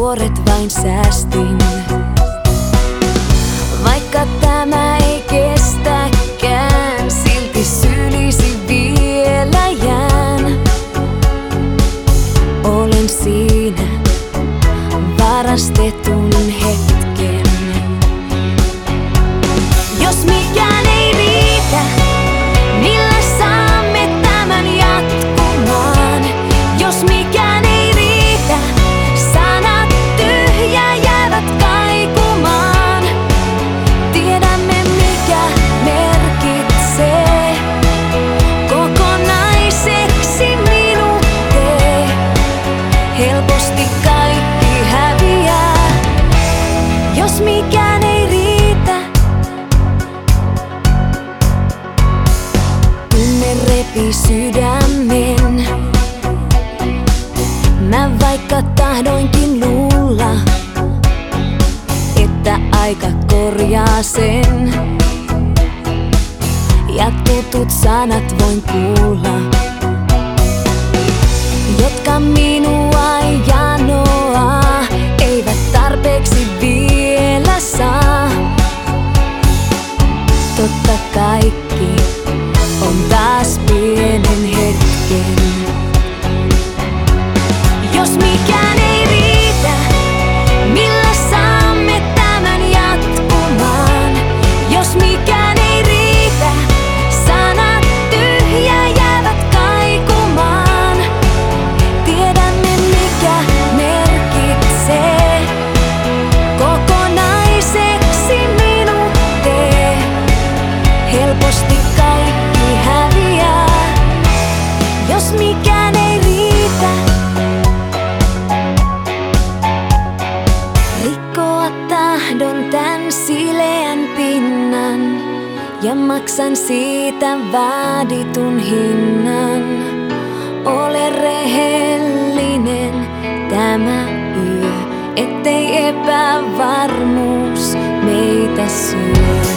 vuoret vain säästin. Vaikka tämä ei kestäkään, silti sylisi vielä jään. Olen siinä varastetun hetken. Jos mikään ei riitä, millä saamme tämän jatkumaan? Jos mikään ei riitä, sanat tyhjä jäävät kaikumaan. Tiedämme mikä merkitsee kokonaiseksi minut tee. Helposti kaikki häviää, jos mikään ei riitä. Tunne repi sydämen. Mä vaikka tahdoinkin luulla, että aika korjaa sen. Ja tutut sanat voin kuulla, jotka minua janoaa, eivät tarpeeksi vielä saa. Totta kaikki on taas pienen hetken. Jos mikään ei riitä, millä saamme tämän jatkumaan? Jos mikään ei riitä, sanat tyhjä jäävät kaikumaan. Tiedämme mikä merkitsee kokonaiseksi minut tee. Helposti kaikki häviää, jos mikään ei riitä. Rikkoa tahdon tän sileän pinnan ja maksan siitä vaaditun hinnan. Ole rehellinen tämä yö, ettei epävarmuus meitä syö.